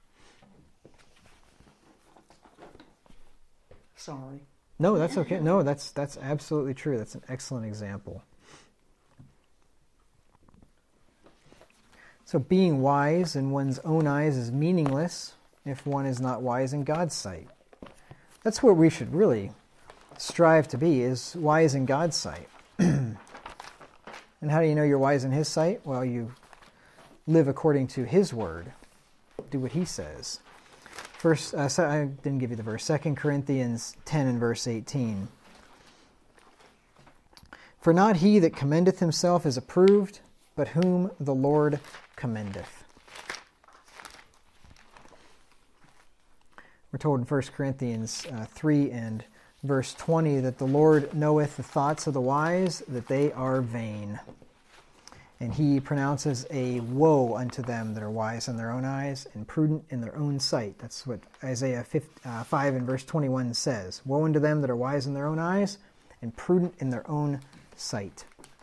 Sorry. No, that's okay. No, that's that's absolutely true. That's an excellent example. So being wise in one's own eyes is meaningless if one is not wise in God's sight. That's what we should really strive to be, is wise in God's sight. And how do you know you're wise in His sight? Well, you live according to His word. Do what He says. First, uh, so I didn't give you the verse. Second Corinthians ten and verse eighteen. For not he that commendeth himself is approved, but whom the Lord commendeth. We're told in First Corinthians uh, three and verse twenty that the Lord knoweth the thoughts of the wise, that they are vain. And He pronounces a woe unto them that are wise in their own eyes and prudent in their own sight. That's what Isaiah five and verse twenty-one says. Woe unto them that are wise in their own eyes and prudent in their own sight.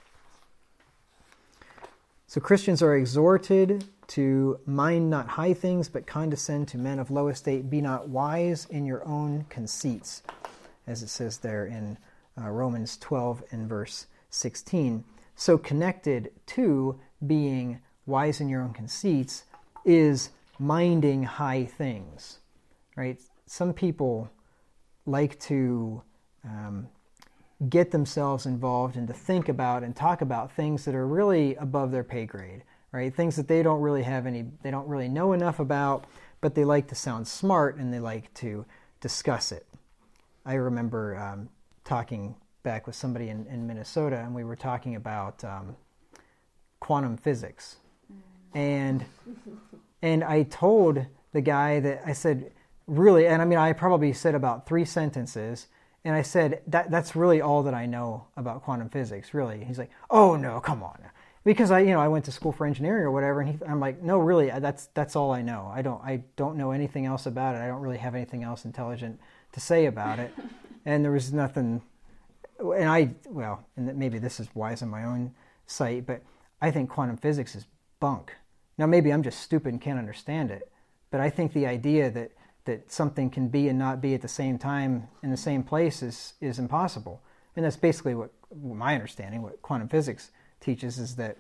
So Christians are exhorted to mind not high things, but condescend to men of low estate. Be not wise in your own conceits, as it says there in uh, Romans twelve and verse sixteen. So connected to being wise in your own conceits is minding high things, right? Some people like to um, get themselves involved and to think about and talk about things that are really above their pay grade, right? Things that they don't really have any, they don't really know enough about, but they like to sound smart and they like to discuss it. I remember um, talking back with somebody in, in Minnesota, and we were talking about um, quantum physics. And and I told the guy that, I said, really, and I mean, I probably said about three sentences, and I said, that that's really all that I know about quantum physics, really. He's like, oh, no, come on. Because I, you know, I went to school for engineering or whatever, and he, I'm like, no, really, that's that's all I know. I don't I don't know anything else about it. I don't really have anything else intelligent to say about it. And there was nothing... And I, well, and maybe this is wise in my own sight, but I think quantum physics is bunk. Now, maybe I'm just stupid and can't understand it, but I think the idea that, that something can be and not be at the same time in the same place is, is impossible. And that's basically what my understanding, what quantum physics teaches, is that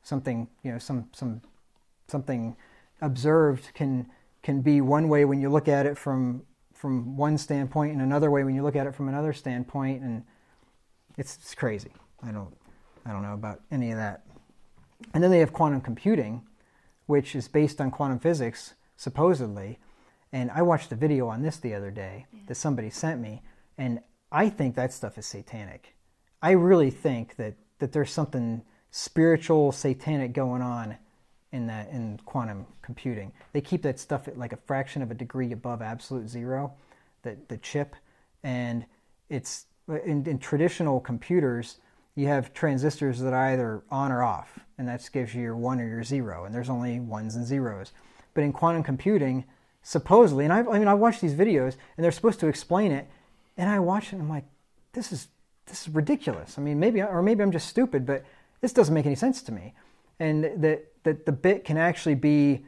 something, you know, some some something observed can can be one way when you look at it from from one standpoint, and another way when you look at it from another standpoint, and it's, it's crazy. I don't I don't know about any of that. And then they have quantum computing, which is based on quantum physics, supposedly. And I watched a video on this the other day yeah. that somebody sent me, and I think that stuff is satanic. I really think that, that there's something spiritual, satanic going on in that in quantum computing. They keep that stuff at like a fraction of a degree above absolute zero, the, the chip. And it's in, in traditional computers, you have transistors that are either on or off, and that gives you your one or your zero, and there's only ones and zeros. But in quantum computing, supposedly, and I've, I mean, I watched these videos, and they're supposed to explain it, and I watch it, and I'm like, this is this is ridiculous. I mean, maybe, or maybe I'm just stupid, but this doesn't make any sense to me. And that that the bit can actually be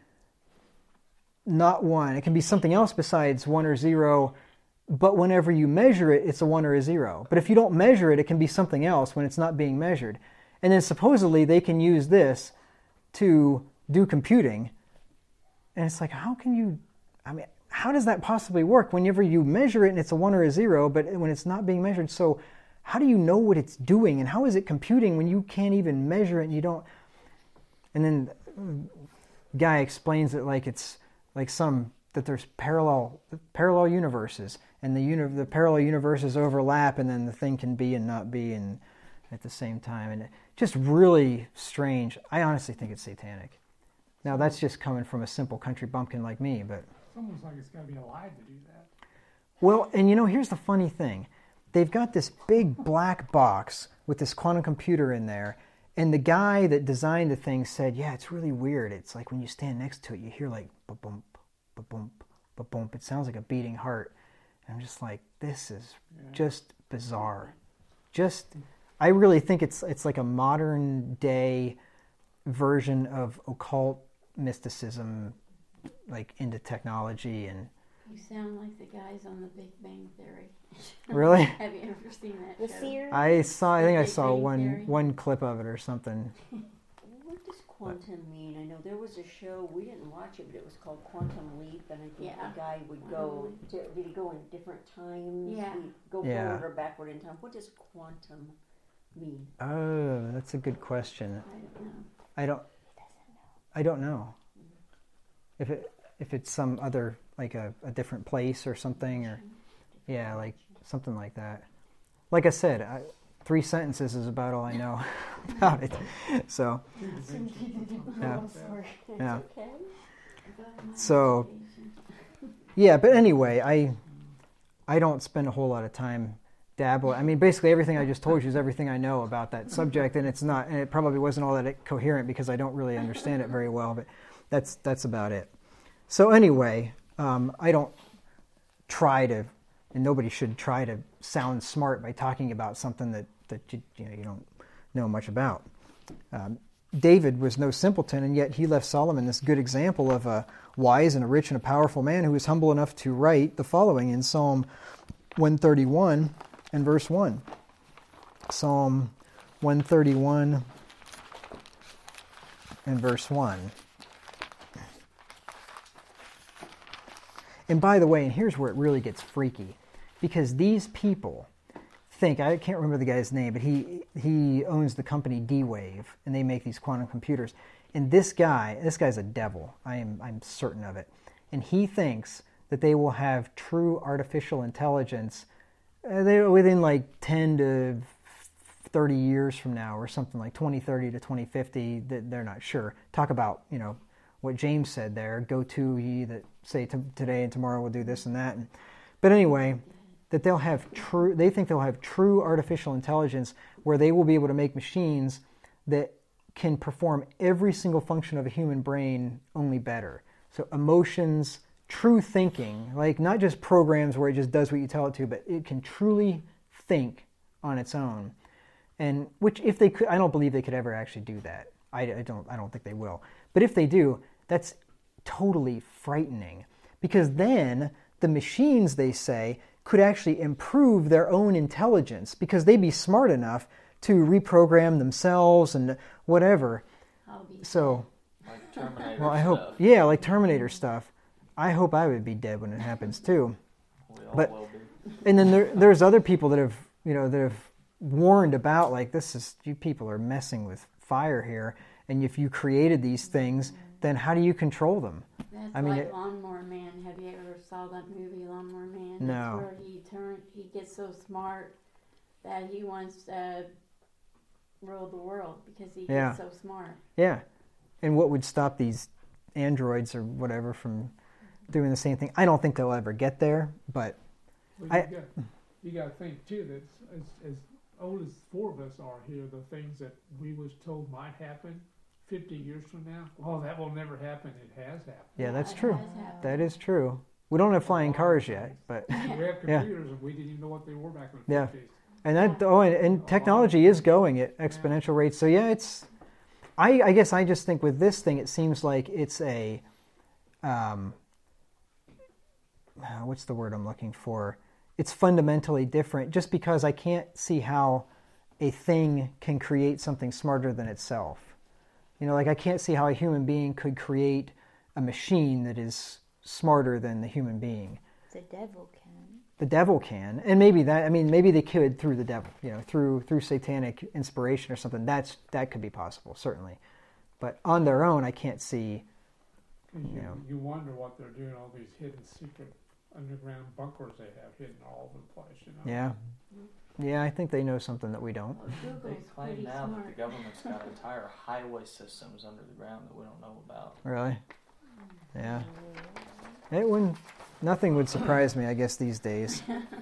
not one; it can be something else besides one or zero. But whenever you measure it, it's a one or a zero. But if you don't measure it, it can be something else when it's not being measured. And then supposedly they can use this to do computing. And it's like, how can you, I mean, how does that possibly work whenever you measure it and it's a one or a zero, but when it's not being measured? So how do you know what it's doing? And how is it computing when you can't even measure it and you don't? And then the guy explains it like it's like some, that there's parallel parallel universes, and the uni- the parallel universes overlap, and then the thing can be and not be and at the same time. And just really strange. I honestly think it's satanic. Now, that's just coming from a simple country bumpkin like me, but... It's almost like it's got to be alive to do that. Well, and you know, here's the funny thing. They've got this big black box with this quantum computer in there, and the guy that designed the thing said, yeah, it's really weird. It's like when you stand next to it, you hear like ba-bump, ba-bump, ba-bump. It sounds like a beating heart. And I'm just like, this is yeah. just bizarre. Just, I really think it's it's like a modern day version of occult mysticism, like into technology. And you sound like the guys on the Big Bang Theory. Really? Have you ever seen that The show? Seer? I saw, I think I Big saw Bang one Theory? one clip of it or something. What does quantum mean? I know there was a show, we didn't watch it, but it was called Quantum Leap, and I think Yeah. the guy would go, to, did he go in different times? Yeah. He'd go Yeah. forward or backward in time. What does quantum mean? Oh, that's a good question. I don't know. I don't. I don't know. If it if it's some other, like a, a different place or something, or yeah, like something like that. Like I said, I, three sentences is about all I know about it. So yeah, yeah. Okay. So yeah, but anyway, I I don't spend a whole lot of time dabbling. I mean, basically everything I just told you is everything I know about that subject, and it's not, and it probably wasn't all that coherent because I don't really understand it very well. But that's that's about it. So anyway, um, I don't try to, and nobody should try to sound smart by talking about something that, that you, you know you don't know much about. Um, David was no simpleton, and yet he left Solomon this good example of a wise and a rich and a powerful man who was humble enough to write the following in Psalm one thirty-one and verse one. Psalm one thirty-one and verse one. And by the way, and here's where it really gets freaky, because these people think, I can't remember the guy's name, but he he owns the company D-Wave, and they make these quantum computers. And this guy, this guy's a devil. I am I'm certain of it. And he thinks that they will have true artificial intelligence uh, they within like ten to thirty years from now, or something like twenty thirty to twenty fifty. That they're not sure. Talk about, you know, what James said there, go to ye that say to, today and tomorrow we'll do this and that. And, but anyway, that they'll have true, they think they'll have true artificial intelligence where they will be able to make machines that can perform every single function of a human brain, only better. So emotions, true thinking, like not just programs where it just does what you tell it to, but it can truly think on its own. And which, if they could, I don't believe they could ever actually do that. I, I don't I don't think they will. But if they do, that's totally frightening, because then the machines, they say, could actually improve their own intelligence because they'd be smart enough to reprogram themselves and whatever. How I'll be So, Like Terminator well, I hope, stuff. yeah, like Terminator stuff. I hope I would be dead when it happens too. We all but- will be. And then there, there's other people that have, you know, that have warned about, like, this is, you people are messing with fire here, and if you created these things, then how do you control them? That's I mean, like it- Lawnmower Man. Have you ever saw that movie, Lawnmower Man? No. That's where he turn, he gets so smart that he wants to rule the world because he Yeah. gets so smart. Yeah. And what would stop these androids or whatever from doing the same thing? I don't think they'll ever get there, but Well, I- you got, you got to think too that as, as old as four of us are here, the things that we was told might happen fifty years from now, well, that will never happen. It has happened. yeah, that's it true. has happened. That is true. We don't have flying cars yet, but We have Yeah. computers and we didn't even know what they were back in the Yeah. fifties. and that oh, and, and technology is going at exponential rates. So yeah, it's. I I guess I just think with this thing, it seems like it's a. Um, uh, what's the word I'm looking for? It's fundamentally different, just because I can't see how a thing can create something smarter than itself. You know, like I can't see how a human being could create a machine that is smarter than the human being. The devil can. The devil can, and maybe that. I mean, maybe they could through the devil. You know, through through satanic inspiration or something. That's that could be possible, certainly. But on their own, I can't see. 'Cause you, Yeah. you wonder what they're doing, all these hidden secret underground bunkers they have hidden all over the place, you know. Yeah, yeah. I think they know something that we don't. Well, They Google's claim pretty now that smart. the government's got entire highway systems under the ground that we don't know about. Really? Yeah. It wouldn't. Nothing would surprise me, I guess, these days.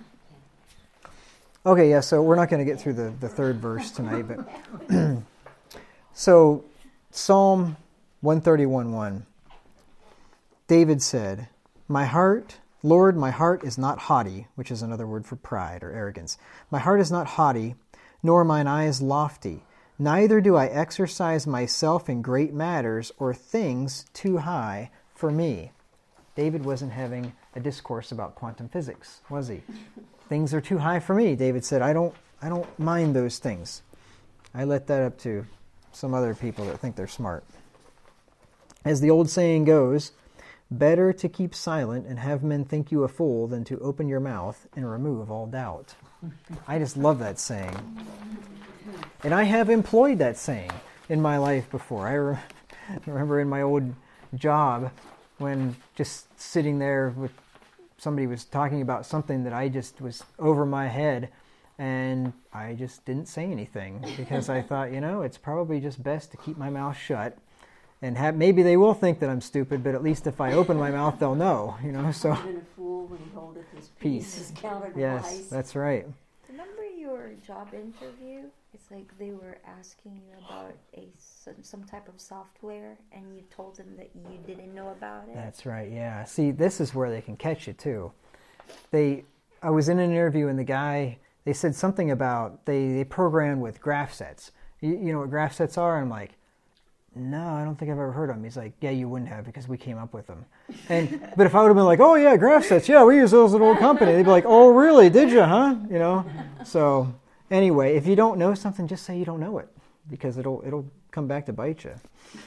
Okay, yeah. So we're not going to get through the the third verse tonight, but so Psalm one thirty-one one. David said, "My heart, Lord, my heart is not haughty," which is another word for pride or arrogance. "My heart is not haughty, nor mine eyes lofty. Neither do I exercise myself in great matters or things too high for me." David wasn't having a discourse about quantum physics, was he? Things are too high for me, David said. I don't I don't mind those things. I let that up to some other people that think they're smart. As the old saying goes, better to keep silent and have men think you a fool than to open your mouth and remove all doubt. I just love that saying. And I have employed that saying in my life before. I re- remember in my old job when just sitting there with somebody was talking about something that I just was over my head, and I just didn't say anything because I thought, you know, it's probably just best to keep my mouth shut. And have, maybe they will think that I'm stupid, but at least if I open my mouth, they'll know, you know. So, Even a fool when he holdeth his Peace. peace is counted yes, wise. that's right. Remember your job interview? It's like they were asking you about a some, some type of software, and you told them that you didn't know about it. That's right, yeah. See, this is where they can catch you, too. They, I was in an interview, and the guy, they said something about, they, they programmed with graph sets. You, you know what graph sets are? And I'm like, no, I don't think I've ever heard of them. He's like, yeah, you wouldn't have because we came up with them. And But if I would have been like, oh, yeah, graph sets, yeah, we use those at an old company, they'd be like, oh, really, did you, huh? You know? So, anyway, if you don't know something, just say you don't know it because it'll it'll come back to bite you.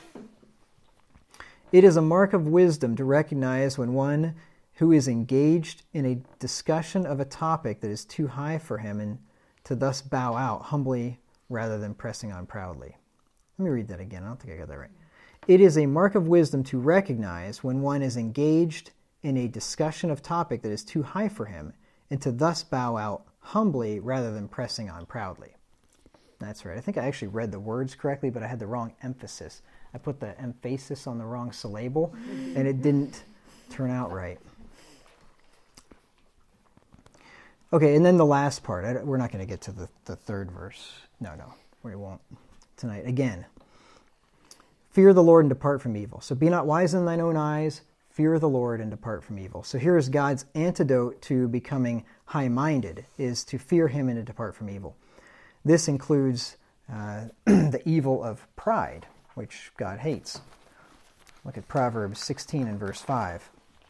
It is a mark of wisdom to recognize when one who is engaged in a discussion of a topic that is too high for him and to thus bow out humbly rather than pressing on proudly. Let me read that again. I don't think I got that right. It is a mark of wisdom to recognize when one is engaged in a discussion of topic that is too high for him and to thus bow out humbly rather than pressing on proudly. That's right. I think I actually read the words correctly, but I had the wrong emphasis. I put the emphasis on the wrong syllable, and it didn't turn out right. Okay, and then the last part. I, we're not going to get to the, the third verse. No, no, we won't tonight. Again, fear the Lord and depart from evil. So be not wise in thine own eyes. Fear the Lord and depart from evil. So here is God's antidote to becoming high-minded, is to fear him and to depart from evil. This includes uh, the evil of pride, which God hates. Look at Proverbs sixteen and verse five.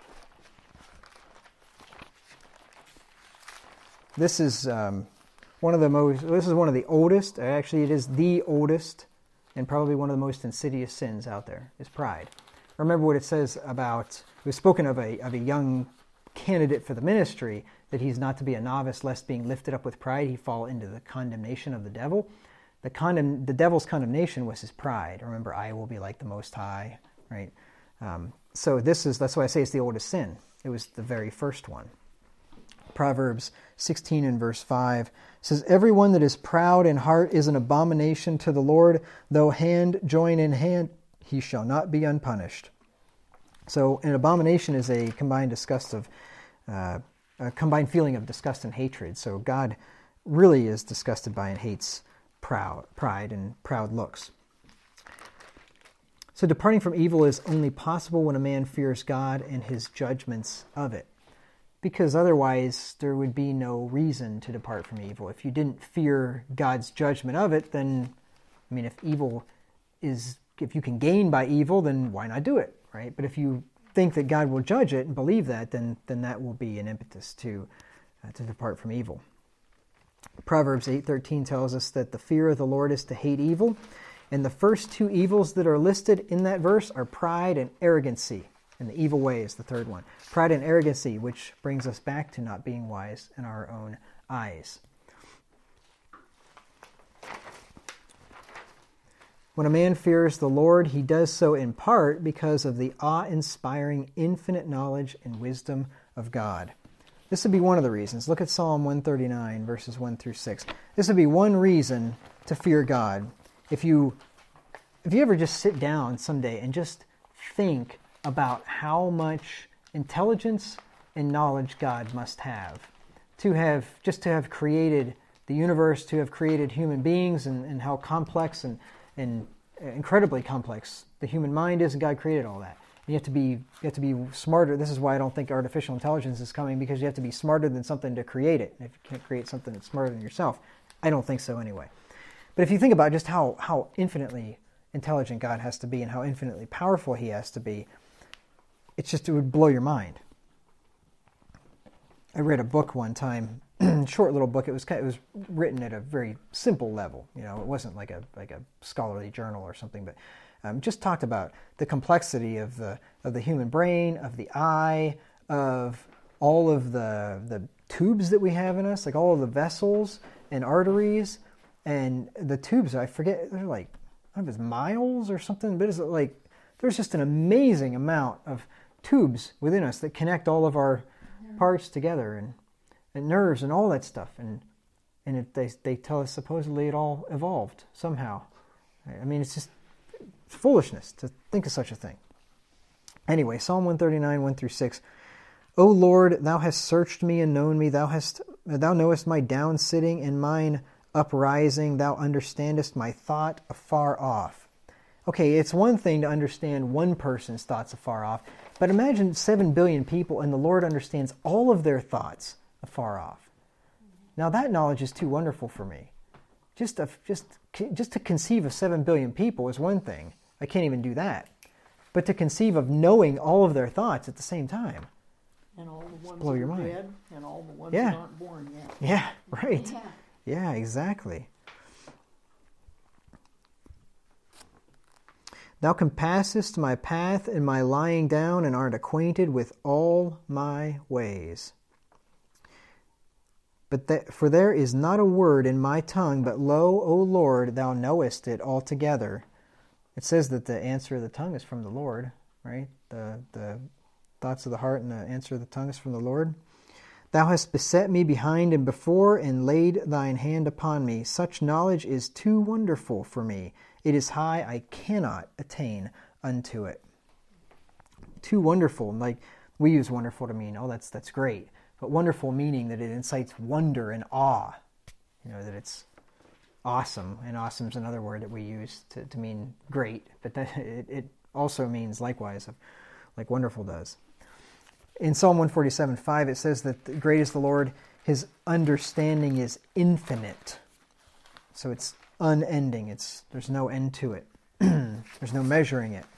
This is um, one of the most. This is one of the oldest. Actually, it is the oldest and probably one of the most insidious sins out there is pride. Remember what it says about, it was spoken of a, of a young candidate for the ministry, that he's not to be a novice, lest being lifted up with pride he fall into the condemnation of the devil. The condemn, the devil's condemnation was his pride. Remember, I will be like the Most High, right? Um, so this is, that's why I say it's the oldest sin. It was the very first one. Proverbs sixteen and verse five says, everyone that is proud in heart is an abomination to the Lord, though hand join in hand, he shall not be unpunished. So an abomination is a combined disgust of, uh, a combined feeling of disgust and hatred. So God really is disgusted by and hates proud, pride and proud looks. So departing from evil is only possible when a man fears God and his judgments of it. Because otherwise there would be no reason to depart from evil. If you didn't fear God's judgment of it, then, I mean, if evil is, if you can gain by evil, then why not do it, right? But if you think that God will judge it and believe that, then then that will be an impetus to uh, to depart from evil. Proverbs eight thirteen tells us that the fear of the Lord is to hate evil, and the first two evils that are listed in that verse are pride and arrogancy, and the evil way is the third one. Pride and arrogancy, which brings us back to not being wise in our own eyes. When a man fears the Lord, he does so in part because of the awe-inspiring infinite knowledge and wisdom of God. This would be one of the reasons. Look at Psalm one thirty-nine, verses one through six. This would be one reason to fear God. If you, if you ever just sit down someday and just think about how much intelligence and knowledge God must have, to have, just to have created the universe, to have created human beings, and, and how complex and and incredibly complex the human mind is, and God created all that. And you have to be you have to be smarter. This is why I don't think artificial intelligence is coming, because you have to be smarter than something to create it. If you can't create something that's smarter than yourself, I don't think so anyway. But if you think about just how, how infinitely intelligent God has to be and how infinitely powerful he has to be, it's just, it would blow your mind. I read a book one time, short little book. It was kind of, it was written at a very simple level. You know, it wasn't like a like a scholarly journal or something, but um, just talked about the complexity of the of the human brain, of the eye, of all of the the tubes that we have in us, like all of the vessels and arteries, and the tubes. I forget, they're like, I don't know if it's miles or something, but it's like there's just an amazing amount of tubes within us that connect all of our parts together, and, and nerves and all that stuff, and and it, they they tell us supposedly it all evolved somehow. I mean, it's just foolishness to think of such a thing. Anyway, Psalm one thirty-nine, one through six. O Lord, thou hast searched me and known me. Thou hast thou knowest my down sitting and mine uprising. Thou understandest my thought afar off. Okay, it's one thing to understand one person's thoughts afar off, but imagine seven billion people and the Lord understands all of their thoughts afar off. Now that knowledge is too wonderful for me. Just to, just, just to conceive of seven billion people is one thing. I can't even do that. But to conceive of knowing all of their thoughts at the same time. And all the ones blow that your are mind. dead, and all the ones Yeah. that aren't born yet. Yeah, right. Yeah. Yeah, exactly. Thou compassest my path and my lying down, and art acquainted with all my ways. But that, for there is not a word in my tongue, but lo, O Lord, thou knowest it altogether. It says that the answer of the tongue is from the Lord, right? The the thoughts of the heart and the answer of the tongue is from the Lord. Thou hast beset me behind and before, and laid thine hand upon me. Such knowledge is too wonderful for me. It is high, I cannot attain unto it. Too wonderful, like we use wonderful to mean, oh, that's that's great. But wonderful meaning that it incites wonder and awe. You know, that it's awesome, and awesome is another word that we use to, to mean great, but that, it, it also means likewise, of, like wonderful does. In Psalm one forty-seven, five, it says that great is the Lord, his understanding is infinite. So it's unending. It's there's no end to it. There's no measuring it.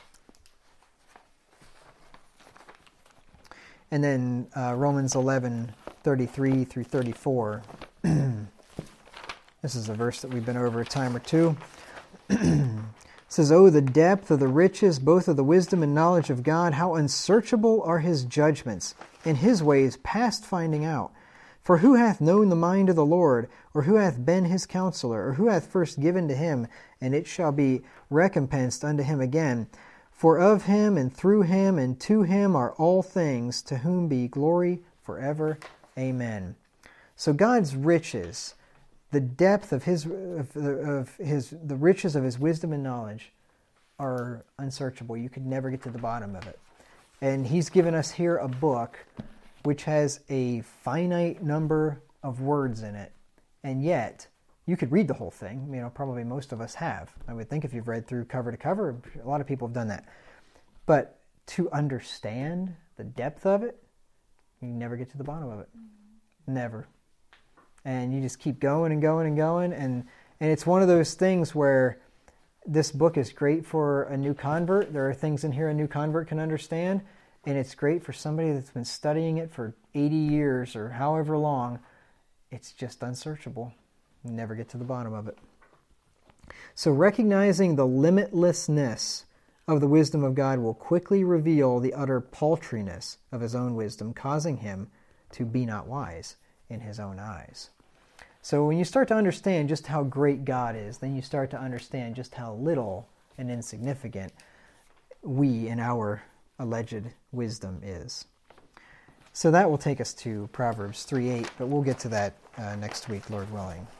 And then uh, Romans eleven, thirty-three through thirty-four. This is a verse that we've been over a time or two. It says, "Oh, the depth of the riches, both of the wisdom and knowledge of God, how unsearchable are his judgments, and his ways past finding out. For who hath known the mind of the Lord, or who hath been his counselor, or who hath first given to him, and it shall be recompensed unto him again? For of him, and through him, and to him are all things, to whom be glory forever. Amen." So God's riches, the depth of his of, of his the riches of his wisdom and knowledge are unsearchable. You could never get to the bottom of it. And he's given us here a book which has a finite number of words in it. And yet, you could read the whole thing. You know, probably most of us have. I would think if you've read through cover to cover, a lot of people have done that. But to understand the depth of it, you never get to the bottom of it. Never. And you just keep going and going and going. And, and it's one of those things where this book is great for a new convert. There are things in here a new convert can understand. And it's great for somebody that's been studying it for eighty years or however long. It's just unsearchable. You never get to the bottom of it. So recognizing the limitlessness of the wisdom of God will quickly reveal the utter paltriness of his own wisdom, causing him to be not wise in his own eyes. So when you start to understand just how great God is, then you start to understand just how little and insignificant we in our alleged wisdom is. So that will take us to Proverbs three eight, but we'll get to that uh, next week, Lord willing.